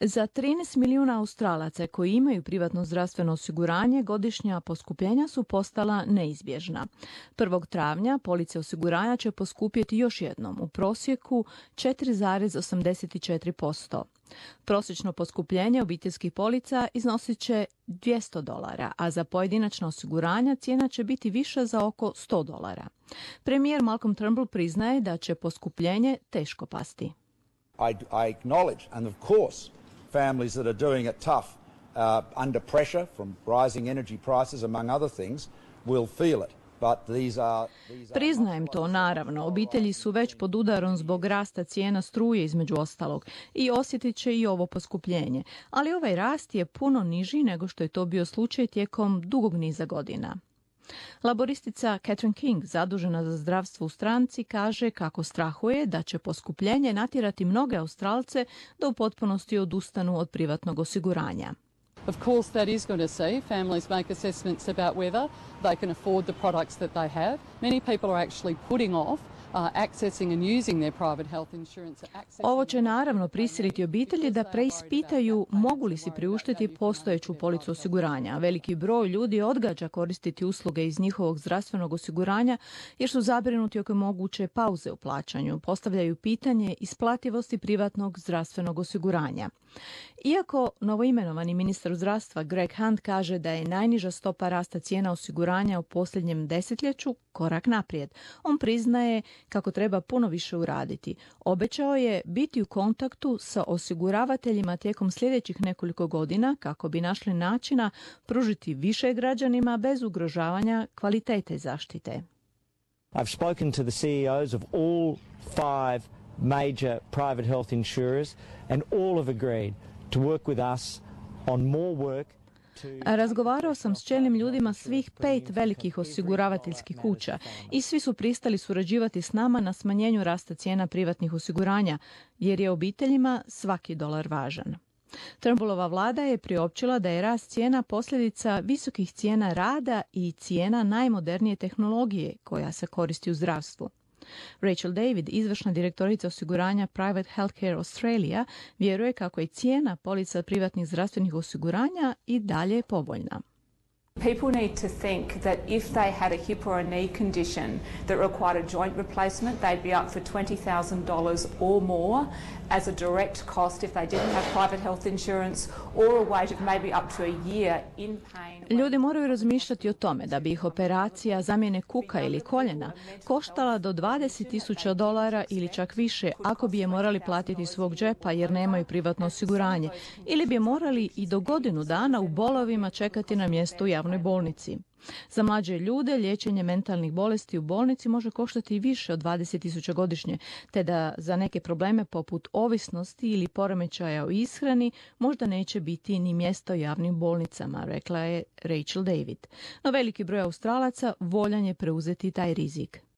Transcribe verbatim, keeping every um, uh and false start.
Za trinaest milijuna Australaca koji imaju privatno zdravstveno osiguranje, godišnja poskupljenja su postala neizbježna. prvog travnja police osiguranja će poskupjeti još jednom, u prosjeku četiri zarez osamdeset četiri posto. Prosječno poskupljenje obiteljskih polica iznosit će dvjesto dolara, a za pojedinačna osiguranja cijena će biti viša za oko sto dolara. Premijer Malcolm Turnbull priznaje da će poskupljenje teško pasti. I, I acknowledge, and of course, families that are doing it tough uh, under pressure from rising energy prices, among other things, will feel it. But these are, these are Priznajem to, naravno. Obitelji su već pod udarom zbog rasta cijena struje, između ostalog, i osjetit će i ovo poskupljenje. Ali ovaj rast je puno niži nego što je to bio slučaj tijekom dugog niza godina. Laboristica Catherine King, zadužena za zdravstvo u stranci, kaže kako strahuje da će poskupljenje natjerati mnoge Australce da u potpunosti odustanu od privatnog osiguranja. Of course, that is going to see families make assessments about whether they can afford the products that they have. Many people are actually putting off uh, accessing and using their private health insurance. Ovo će naravno prisiliti obitelji da preispitaju mogu li si priuštiti postojeću policu osiguranja. Veliki broj ljudi odgađa koristiti usluge iz njihovog zdravstvenog osiguranja jer su zabrinuti oko moguće pauze u plaćanju. Postavljaju pitanje isplativosti privatnog zdravstvenog osiguranja. Iako novoimenovani ministar zdravstva Greg Hunt kaže da je najniža stopa rasta cijena osiguranja u posljednjem desetljeću korak naprijed, on priznaje kako treba puno više uraditi. Obećao je biti u kontaktu sa osiguravateljima tijekom sljedećih nekoliko godina kako bi našli načina pružiti više građanima bez ugrožavanja kvalitete zaštite. I've spoken to the C E Os of all five major private health insurers and all have agreed to work with us on more work. Razgovarao sam s čelnim ljudima svih pet velikih osiguravateljskih kuća i svi su pristali surađivati s nama na smanjenju rasta cijena privatnih osiguranja, jer je obiteljima svaki dolar važan. Turnbullova vlada je priopćila da je rast cijena posljedica visokih cijena rada i cijena najmodernije tehnologije koja se koristi u zdravstvu. Rachel David, izvršna direktorica osiguranja Private Healthcare Australia, vjeruje kako je cijena polica privatnih zdravstvenih osiguranja i dalje povoljna. People need to think that if they had a hip or a knee condition that required a joint replacement, they'd be up for twenty thousand dollars or more as a direct cost if they didn't have private health insurance, or a wait of maybe up to a year in pain. Ljudi moraju razmišljati o tome da bi ih operacija zamjene kuka ili koljena koštala do dvadeset tisuća dolara ili čak više ako bi je morali platiti iz svog džepa jer nemaju privatno osiguranje, ili bi je morali i do godinu dana u bolovima čekati na mjesto u javnoj bolnici. Za mlađe ljude liječenje mentalnih bolesti u bolnici može koštati i više od dvadeset tisuća godišnje, te da za neke probleme poput ovisnosti ili poremećaja u ishrani možda neće biti ni mjesta u javnim bolnicama, rekla je Rachel David. No veliki broj Australaca voljan je preuzeti taj rizik.